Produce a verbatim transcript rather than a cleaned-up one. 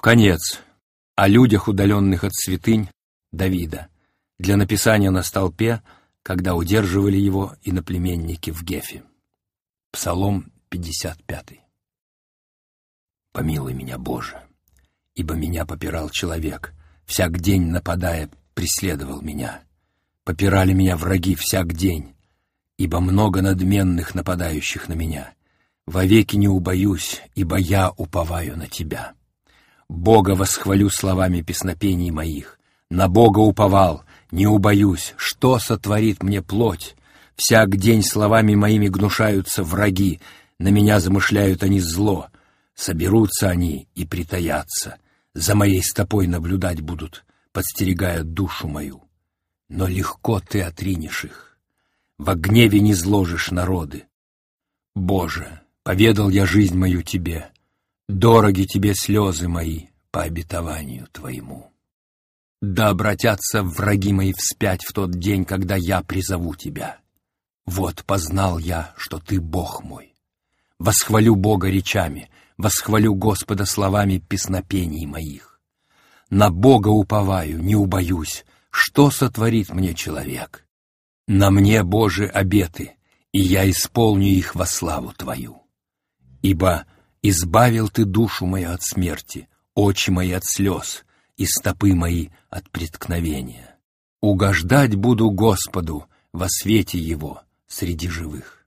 Вконец о людях, удаленных от святынь Давида, для написания на столпе, когда удерживали его иноплеменники в Гефе. Псалом пятьдесят пятый. Помилуй меня, Боже, ибо меня попирал человек, всяк день нападая преследовал меня. Попирали меня враги всяк день, ибо много надменных, нападающих на меня. Вовеки не убоюсь, ибо я уповаю на Тебя. Бога восхвалю словами песнопений моих. На Бога уповал, не убоюсь, что сотворит мне плоть. Всяк день словами моими гнушаются враги, на меня замышляют они зло. Соберутся они и притаятся, за моей стопой наблюдать будут, подстерегая душу мою. Но легко ты отринешь их, во гневе не зложишь народы. Боже, поведал я жизнь мою Тебе, дороги Тебе слезы мои по обетованию Твоему. Да обратятся враги мои вспять в тот день, когда я призову Тебя. Вот познал я, что Ты Бог мой. Восхвалю Бога речами, восхвалю Господа словами песнопений моих. На Бога уповаю, не убоюсь, что сотворит мне человек. На мне, Боже, обеты, и я исполню их во славу Твою. Ибо избавил Ты душу мою от смерти, очи мои от слез, и стопы мои от преткновения. Угождать буду Господу во свете Его среди живых.